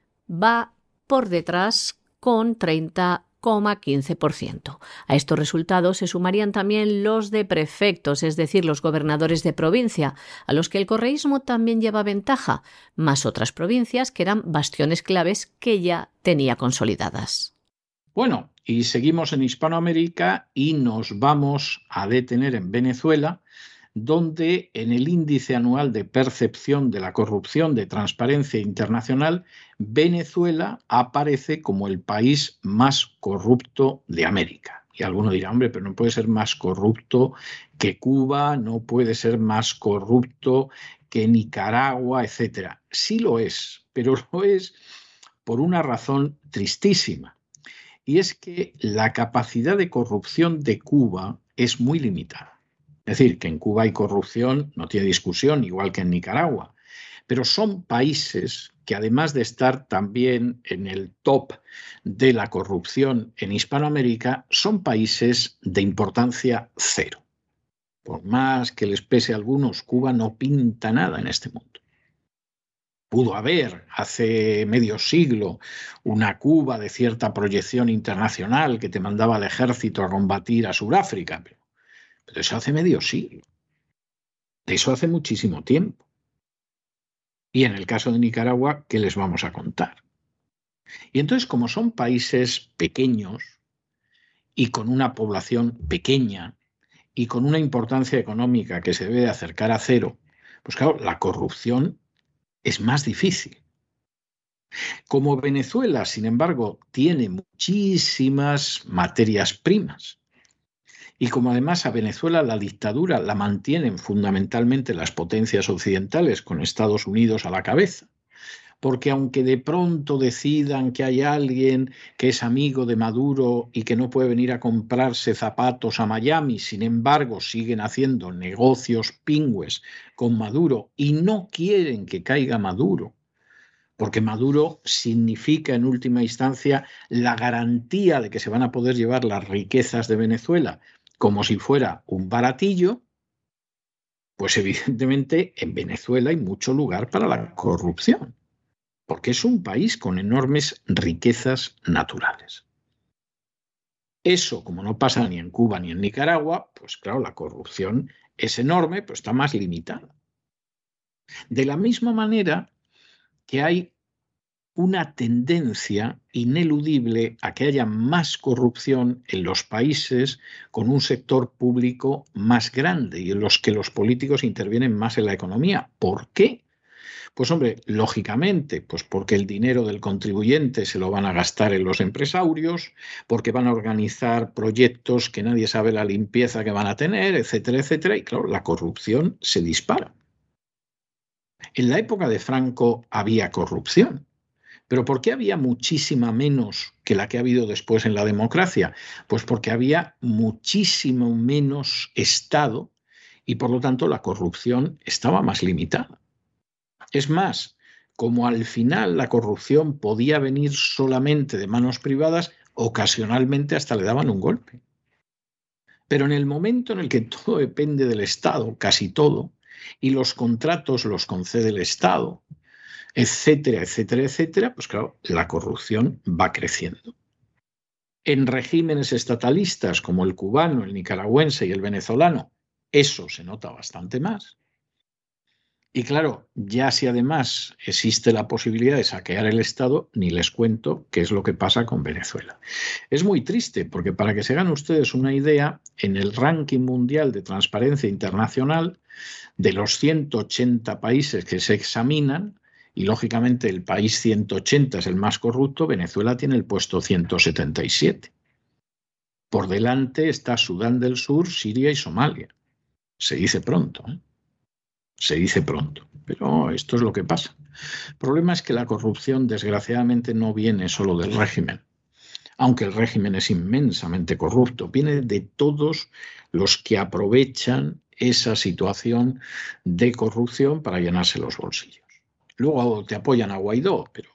va por detrás con treinta coma quince por ciento. A estos resultados se sumarían también los de prefectos, es decir, los gobernadores de provincia, a los que el correísmo también lleva ventaja, más otras provincias que eran bastiones claves que ya tenía consolidadas. Bueno, y seguimos en Hispanoamérica y nos vamos a detener en Venezuela, donde en el índice anual de percepción de la corrupción de Transparencia Internacional, Venezuela aparece como el país más corrupto de América. Y alguno dirá, hombre, pero no puede ser más corrupto que Cuba, no puede ser más corrupto que Nicaragua, etcétera. Sí lo es, pero lo es por una razón tristísima. Y es que la capacidad de corrupción de Cuba es muy limitada. Es decir, que en Cuba hay corrupción, no tiene discusión, igual que en Nicaragua. Pero son países que, además de estar también en el top de la corrupción en Hispanoamérica, son países de importancia cero. Por más que les pese a algunos, Cuba no pinta nada en este mundo. Pudo haber hace medio siglo una Cuba de cierta proyección internacional que te mandaba al ejército a combatir a Sudáfrica. Pero eso hace medio siglo. Eso hace muchísimo tiempo. Y en el caso de Nicaragua, ¿qué les vamos a contar? Y entonces, como son países pequeños y con una población pequeña y con una importancia económica que se debe de acercar a cero, pues claro, la corrupción es más difícil. Como Venezuela, sin embargo, tiene muchísimas materias primas, y como además a Venezuela la dictadura la mantienen fundamentalmente las potencias occidentales, con Estados Unidos a la cabeza, porque aunque de pronto decidan que hay alguien que es amigo de Maduro y que no puede venir a comprarse zapatos a Miami, sin embargo siguen haciendo negocios pingües con Maduro y no quieren que caiga Maduro, porque Maduro significa en última instancia la garantía de que se van a poder llevar las riquezas de Venezuela como si fuera un baratillo, pues evidentemente en Venezuela hay mucho lugar para la corrupción, porque es un país con enormes riquezas naturales. Eso, como no pasa ni en Cuba ni en Nicaragua, pues claro, la corrupción es enorme, pero está más limitada. De la misma manera que hay una tendencia ineludible a que haya más corrupción en los países con un sector público más grande y en los que los políticos intervienen más en la economía. ¿Por qué? Pues hombre, lógicamente, pues porque el dinero del contribuyente se lo van a gastar en los empresarios, porque van a organizar proyectos que nadie sabe la limpieza que van a tener, etcétera, etcétera, y claro, la corrupción se dispara. En la época de Franco había corrupción. ¿Pero por qué había muchísima menos que la que ha habido después en la democracia? Pues porque había muchísimo menos Estado y por lo tanto la corrupción estaba más limitada. Es más, como al final la corrupción podía venir solamente de manos privadas, ocasionalmente hasta le daban un golpe. Pero en el momento en el que todo depende del Estado, casi todo, y los contratos los concede el Estado, etcétera, etcétera, etcétera, pues claro, la corrupción va creciendo. En regímenes estatalistas como el cubano, el nicaragüense y el venezolano, eso se nota bastante más. Y claro, ya si además existe la posibilidad de saquear el Estado, ni les cuento qué es lo que pasa con Venezuela. Es muy triste porque, para que se hagan ustedes una idea, en el ranking mundial de transparencia internacional, de los ciento ochenta países que se examinan, y lógicamente el país ciento ochenta es el más corrupto, Venezuela tiene el puesto ciento setenta y siete. Por delante está Sudán del Sur, Siria y Somalia. Se dice pronto, ¿eh? Se dice pronto, pero esto es lo que pasa. El problema es que la corrupción, desgraciadamente, no viene solo del régimen, aunque el régimen es inmensamente corrupto, viene de todos los que aprovechan esa situación de corrupción para llenarse los bolsillos. Luego te apoyan a Guaidó, pero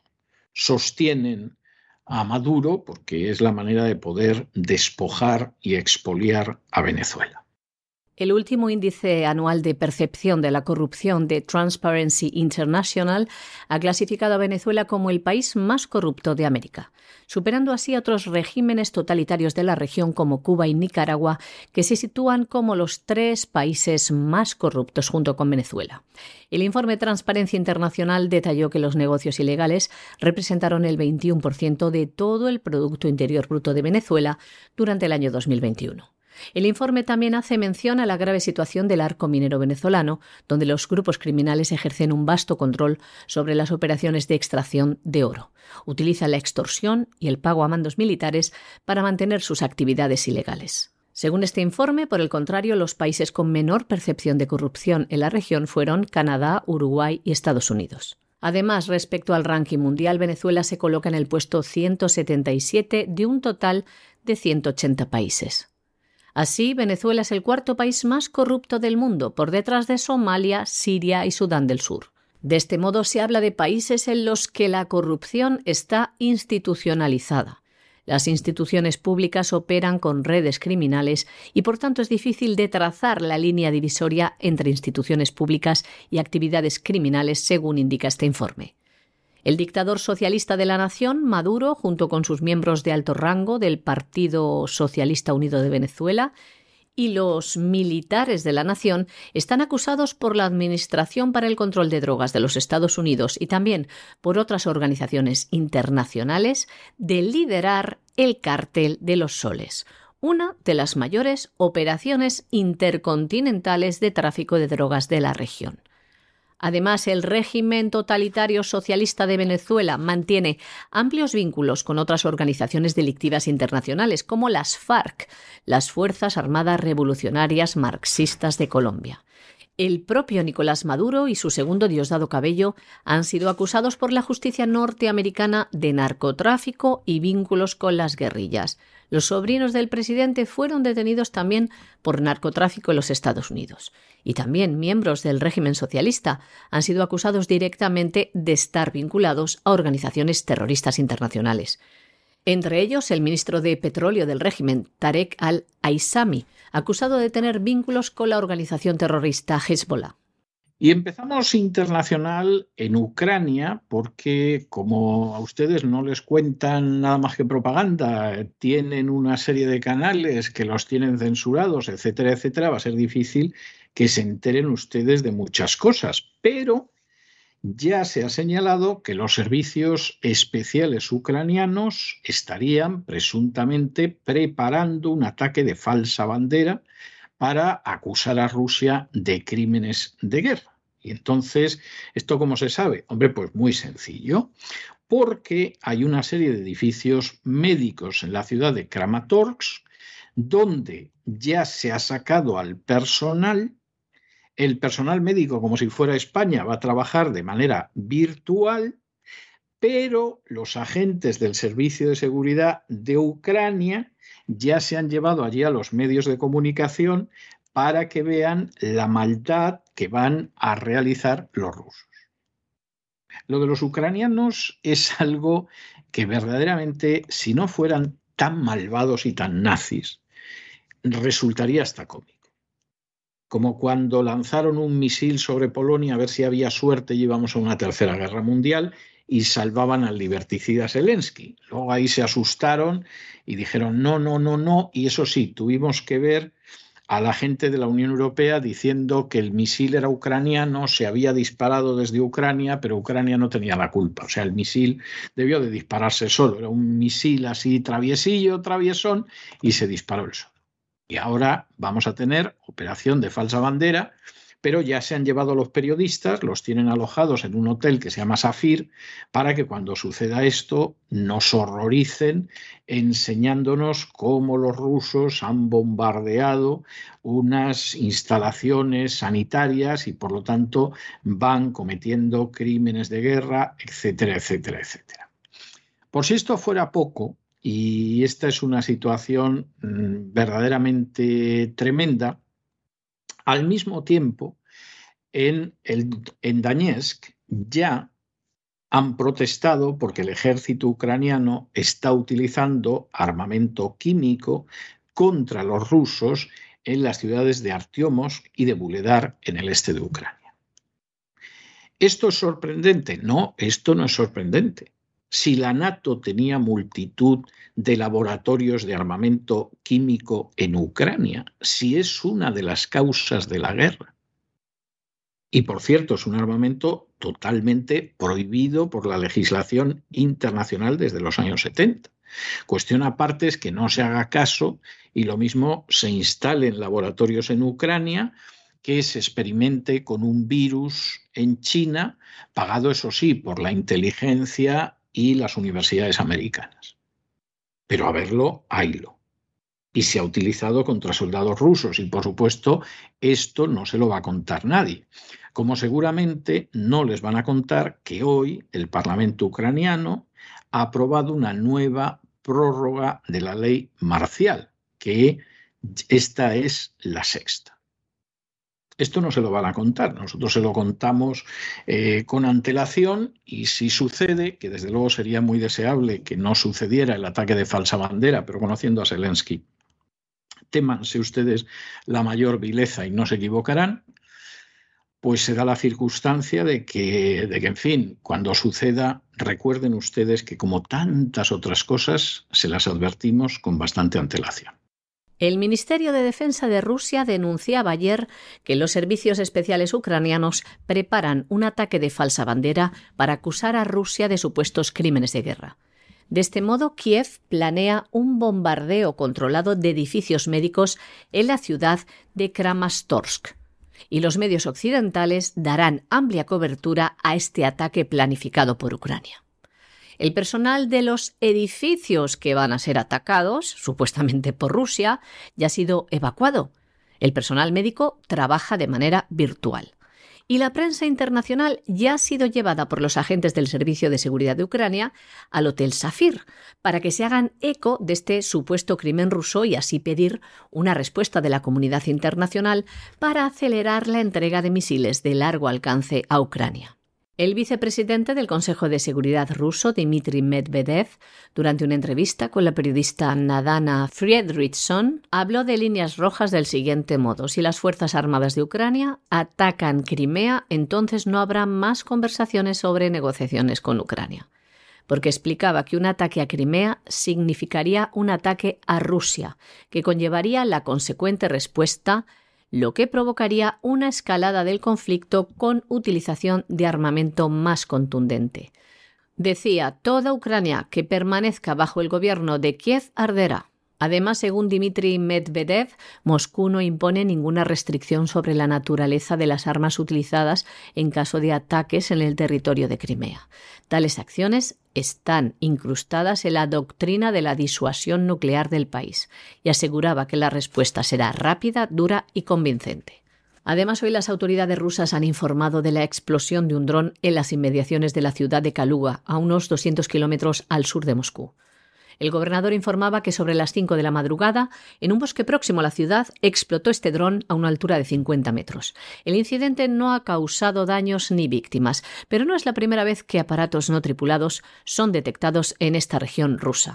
sostienen a Maduro porque es la manera de poder despojar y expoliar a Venezuela. El último índice anual de percepción de la corrupción de Transparency International ha clasificado a Venezuela como el país más corrupto de América, superando así a otros regímenes totalitarios de la región como Cuba y Nicaragua, que se sitúan como los tres países más corruptos junto con Venezuela. El informe Transparencia Internacional detalló que los negocios ilegales representaron el veintiuno por ciento de todo el Producto Interior Bruto de Venezuela durante el año dos mil veintiuno. El informe también hace mención a la grave situación del arco minero venezolano, donde los grupos criminales ejercen un vasto control sobre las operaciones de extracción de oro. Utilizan la extorsión y el pago a mandos militares para mantener sus actividades ilegales. Según este informe, por el contrario, los países con menor percepción de corrupción en la región fueron Canadá, Uruguay y Estados Unidos. Además, respecto al ranking mundial, Venezuela se coloca en el puesto ciento setenta y siete de un total de ciento ochenta países. Así, Venezuela es el cuarto país más corrupto del mundo, por detrás de Somalia, Siria y Sudán del Sur. De este modo, se habla de países en los que la corrupción está institucionalizada. Las instituciones públicas operan con redes criminales y, por tanto, es difícil de trazar la línea divisoria entre instituciones públicas y actividades criminales, según indica este informe. El dictador socialista de la nación, Maduro, junto con sus miembros de alto rango del Partido Socialista Unido de Venezuela y los militares de la nación, están acusados por la Administración para el Control de Drogas de los Estados Unidos y también por otras organizaciones internacionales de liderar el Cártel de los Soles, una de las mayores operaciones intercontinentales de tráfico de drogas de la región. Además, el régimen totalitario socialista de Venezuela mantiene amplios vínculos con otras organizaciones delictivas internacionales, como las FARC, las Fuerzas Armadas Revolucionarias Marxistas de Colombia. El propio Nicolás Maduro y su segundo Diosdado Cabello han sido acusados por la justicia norteamericana de narcotráfico y vínculos con las guerrillas. Los sobrinos del presidente fueron detenidos también por narcotráfico en los Estados Unidos. Y también miembros del régimen socialista han sido acusados directamente de estar vinculados a organizaciones terroristas internacionales. Entre ellos, el ministro de Petróleo del régimen, Tarek al-Aissami, acusado de tener vínculos con la organización terrorista Hezbollah. Y empezamos internacional en Ucrania porque, como a ustedes no les cuentan nada más que propaganda, tienen una serie de canales que los tienen censurados, etcétera, etcétera, va a ser difícil que se enteren ustedes de muchas cosas. Pero ya se ha señalado que los servicios especiales ucranianos estarían presuntamente preparando un ataque de falsa bandera para acusar a Rusia de crímenes de guerra. Y entonces, ¿esto cómo se sabe? Hombre, pues muy sencillo, porque hay una serie de edificios médicos en la ciudad de Kramatorsk donde ya se ha sacado al personal. El personal médico, como si fuera España, va a trabajar de manera virtual, pero los agentes del Servicio de Seguridad de Ucrania ya se han llevado allí a los medios de comunicación para que vean la maldad que van a realizar los rusos. Lo de los ucranianos es algo que verdaderamente, si no fueran tan malvados y tan nazis, resultaría hasta cómico. como cuando lanzaron un misil sobre Polonia a ver si había suerte y íbamos a una tercera guerra mundial y salvaban al liberticida Zelensky. Luego ahí se asustaron y dijeron no, no, no, no, y eso sí, tuvimos que ver a la gente de la Unión Europea diciendo que el misil era ucraniano, se había disparado desde Ucrania, pero Ucrania no tenía la culpa. O sea, el misil debió de dispararse solo. Era un misil así traviesillo, traviesón, y se disparó el solo. Y ahora vamos a tener operación de falsa bandera, pero ya se han llevado a los periodistas, los tienen alojados en un hotel que se llama Safir, para que cuando suceda esto nos horroricen enseñándonos cómo los rusos han bombardeado unas instalaciones sanitarias y por lo tanto van cometiendo crímenes de guerra, etcétera, etcétera, etcétera. Por si esto fuera poco, y esta es una situación verdaderamente tremenda, al mismo tiempo, en, el, en Donetsk ya han protestado porque el ejército ucraniano está utilizando armamento químico contra los rusos en las ciudades de Artiomsk y de Vuhledar en el este de Ucrania. ¿Esto es sorprendente? No, esto no es sorprendente. Si la NATO tenía multitud de laboratorios de armamento químico en Ucrania, si es una de las causas de la guerra. Y por cierto, es un armamento totalmente prohibido por la legislación internacional desde los años setenta. Cuestión aparte es que no se haga caso y lo mismo se instale en laboratorios en Ucrania, que se experimente con un virus en China, pagado eso sí por la inteligencia y las universidades americanas. Pero a verlo, haylo. Y se ha utilizado contra soldados rusos y, por supuesto, esto no se lo va a contar nadie. Como seguramente no les van a contar que hoy el Parlamento ucraniano ha aprobado una nueva prórroga de la ley marcial, que esta es la sexta. Esto no se lo van a contar, nosotros se lo contamos eh, con antelación y si sucede, que desde luego sería muy deseable que no sucediera el ataque de falsa bandera, pero conociendo a Zelensky, témanse ustedes la mayor vileza y no se equivocarán, pues se da la circunstancia de que, de que, en fin, cuando suceda, recuerden ustedes que como tantas otras cosas, se las advertimos con bastante antelación. El Ministerio de Defensa de Rusia denunciaba ayer que los servicios especiales ucranianos preparan un ataque de falsa bandera para acusar a Rusia de supuestos crímenes de guerra. De este modo, Kiev planea un bombardeo controlado de edificios médicos en la ciudad de Kramatorsk, y los medios occidentales darán amplia cobertura a este ataque planificado por Ucrania. El personal de los edificios que van a ser atacados, supuestamente por Rusia, ya ha sido evacuado. El personal médico trabaja de manera virtual. Y la prensa internacional ya ha sido llevada por los agentes del Servicio de Seguridad de Ucrania al Hotel Safir para que se hagan eco de este supuesto crimen ruso y así pedir una respuesta de la comunidad internacional para acelerar la entrega de misiles de largo alcance a Ucrania. El vicepresidente del Consejo de Seguridad ruso, Dmitry Medvedev, durante una entrevista con la periodista Nadana Friedrichson, habló de líneas rojas del siguiente modo: si las Fuerzas Armadas de Ucrania atacan Crimea, entonces no habrá más conversaciones sobre negociaciones con Ucrania. Porque explicaba que un ataque a Crimea significaría un ataque a Rusia, que conllevaría la consecuente respuesta, lo que provocaría una escalada del conflicto con utilización de armamento más contundente. Decía, toda Ucrania que permanezca bajo el gobierno de Kiev arderá. Además, según Dmitry Medvedev, Moscú no impone ninguna restricción sobre la naturaleza de las armas utilizadas en caso de ataques en el territorio de Crimea. Tales acciones están incrustadas en la doctrina de la disuasión nuclear del país y aseguraba que la respuesta será rápida, dura y convincente. Además, hoy las autoridades rusas han informado de la explosión de un dron en las inmediaciones de la ciudad de Kaluga, a unos doscientos kilómetros al sur de Moscú. El gobernador informaba que sobre las cinco de la madrugada, en un bosque próximo a la ciudad, explotó este dron a una altura de cincuenta metros. El incidente no ha causado daños ni víctimas, pero no es la primera vez que aparatos no tripulados son detectados en esta región rusa.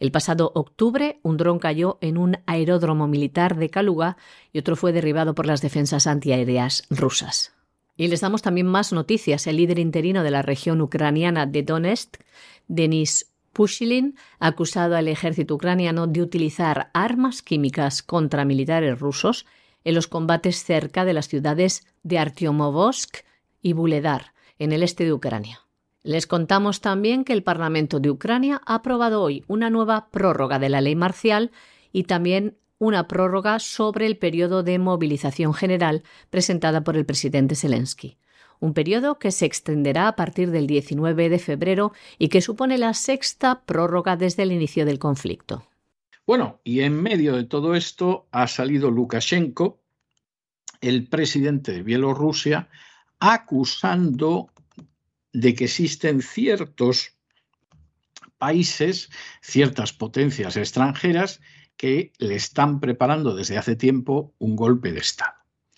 El pasado octubre, un dron cayó en un aeródromo militar de Kaluga y otro fue derribado por las defensas antiaéreas rusas. Y les damos también más noticias. El líder interino de la región ucraniana de Donetsk, Denis Pushilin, ha acusado al ejército ucraniano de utilizar armas químicas contra militares rusos en los combates cerca de las ciudades de Artyomovsk y Vuhledar, en el este de Ucrania. Les contamos también que el Parlamento de Ucrania ha aprobado hoy una nueva prórroga de la ley marcial y también una prórroga sobre el periodo de movilización general presentada por el presidente Zelensky. Un periodo que se extenderá a partir del diecinueve de febrero y que supone la sexta prórroga desde el inicio del conflicto. Bueno, y en medio de todo esto ha salido Lukashenko, el presidente de Bielorrusia, acusando de que existen ciertos países, ciertas potencias extranjeras que le están preparando desde hace tiempo un golpe de Estado.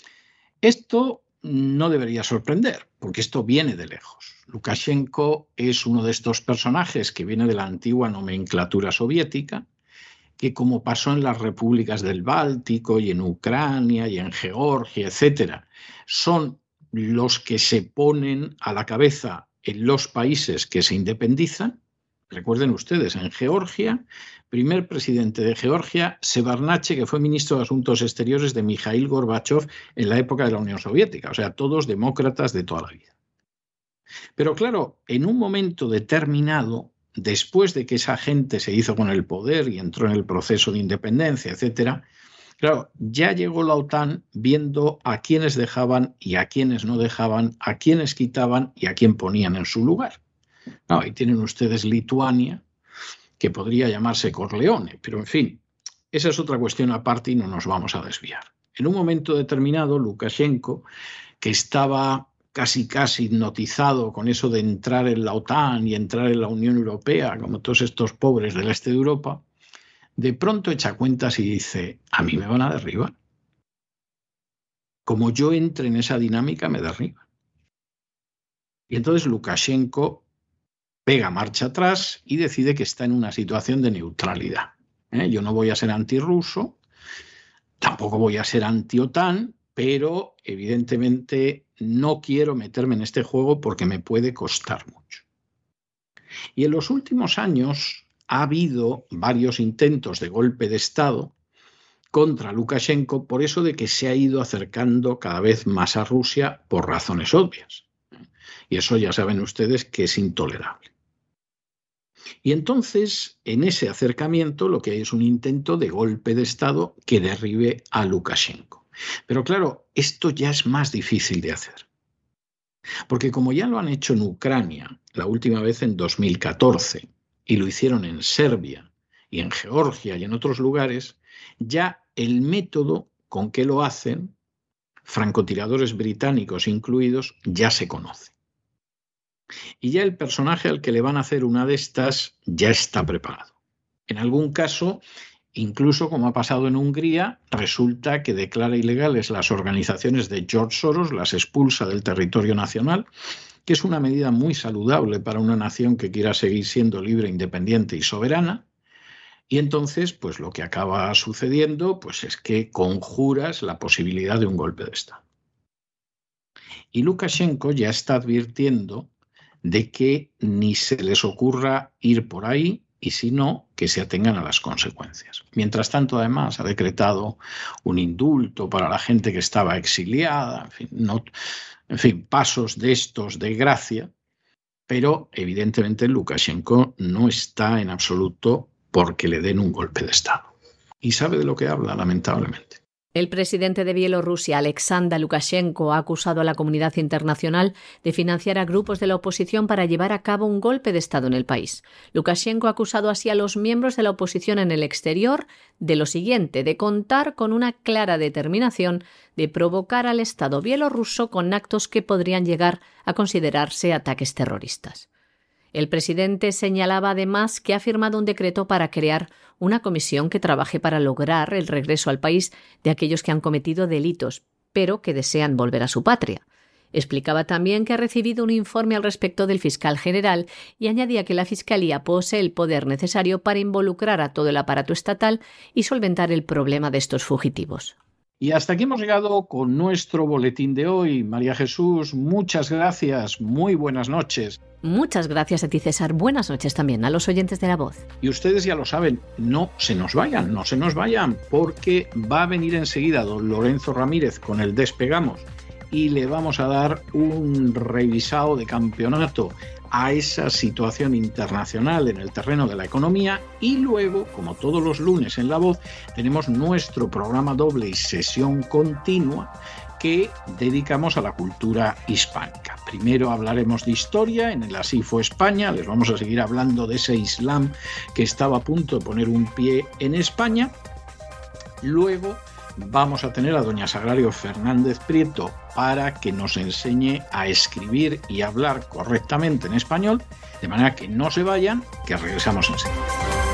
Esto no debería sorprender, porque esto viene de lejos. Lukashenko es uno de estos personajes que viene de la antigua nomenclatura soviética, que como pasó en las repúblicas del Báltico y en Ucrania y en Georgia, etcétera, son los que se ponen a la cabeza en los países que se independizan. Recuerden ustedes, en Georgia, primer presidente de Georgia, Shevardnadze, que fue ministro de Asuntos Exteriores de Mikhail Gorbachev en la época de la Unión Soviética, o sea, todos demócratas de toda la vida. Pero claro, en un momento determinado, después de que esa gente se hizo con el poder y entró en el proceso de independencia, etcétera, claro, ya llegó la OTAN viendo a quiénes dejaban y a quiénes no dejaban, a quiénes quitaban y a quién ponían en su lugar. No, ahí tienen ustedes Lituania, que podría llamarse Corleone, pero en fin, esa es otra cuestión aparte y no nos vamos a desviar. En un momento determinado, Lukashenko, que estaba casi casi hipnotizado con eso de entrar en la OTAN y entrar en la Unión Europea, como todos estos pobres del este de Europa, de pronto echa cuentas y dice, a mí me van a derribar. Como yo entre en esa dinámica, me derriban. Y entonces Lukashenko pega marcha atrás y decide que está en una situación de neutralidad. ¿Eh? Yo no voy a ser antirruso, tampoco voy a ser anti-OTAN, pero evidentemente no quiero meterme en este juego porque me puede costar mucho. Y en los últimos años ha habido varios intentos de golpe de Estado contra Lukashenko por eso de que se ha ido acercando cada vez más a Rusia por razones obvias. Y eso ya saben ustedes que es intolerable. Y entonces, en ese acercamiento, lo que hay es un intento de golpe de Estado que derribe a Lukashenko. Pero claro, esto ya es más difícil de hacer. Porque como ya lo han hecho en Ucrania, la última vez en dos mil catorce, y lo hicieron en Serbia, y en Georgia y en otros lugares, ya el método con que lo hacen, francotiradores británicos incluidos, ya se conoce. Y ya el personaje al que le van a hacer una de estas ya está preparado. En algún caso, incluso como ha pasado en Hungría, resulta que declara ilegales las organizaciones de George Soros, las expulsa del territorio nacional, que es una medida muy saludable para una nación que quiera seguir siendo libre, independiente y soberana. Y entonces, pues lo que acaba sucediendo, pues es que conjuras la posibilidad de un golpe de Estado. Y Lukashenko ya está advirtiendo de que ni se les ocurra ir por ahí y si no, que se atengan a las consecuencias. Mientras tanto, además, ha decretado un indulto para la gente que estaba exiliada, en fin, no, en fin, pasos de estos de gracia, pero evidentemente Lukashenko no está en absoluto porque le den un golpe de Estado. Y sabe de lo que habla, lamentablemente. El presidente de Bielorrusia, Alexander Lukashenko, ha acusado a la comunidad internacional de financiar a grupos de la oposición para llevar a cabo un golpe de Estado en el país. Lukashenko ha acusado así a los miembros de la oposición en el exterior de lo siguiente, de contar con una clara determinación de provocar al Estado bielorruso con actos que podrían llegar a considerarse ataques terroristas. El presidente señalaba además que ha firmado un decreto para crear una comisión que trabaje para lograr el regreso al país de aquellos que han cometido delitos, pero que desean volver a su patria. Explicaba también que ha recibido un informe al respecto del fiscal general y añadía que la Fiscalía posee el poder necesario para involucrar a todo el aparato estatal y solventar el problema de estos fugitivos. Y hasta aquí hemos llegado con nuestro boletín de hoy. María Jesús, muchas gracias. Muy buenas noches. Muchas gracias a ti, César. Buenas noches también a los oyentes de La Voz. Y ustedes ya lo saben, no se nos vayan, no se nos vayan, porque va a venir enseguida don Lorenzo Ramírez con el Despegamos y le vamos a dar un revisado de campeonato a esa situación internacional en el terreno de la economía, y luego, como todos los lunes en La Voz, tenemos nuestro programa doble y sesión continua que dedicamos a la cultura hispánica. Primero hablaremos de historia en el Así fue España, les vamos a seguir hablando de ese Islam que estaba a punto de poner un pie en España. Luego vamos a tener a doña Sagrario Fernández Prieto para que nos enseñe a escribir y hablar correctamente en español, de manera que no se vayan, que regresamos enseguida.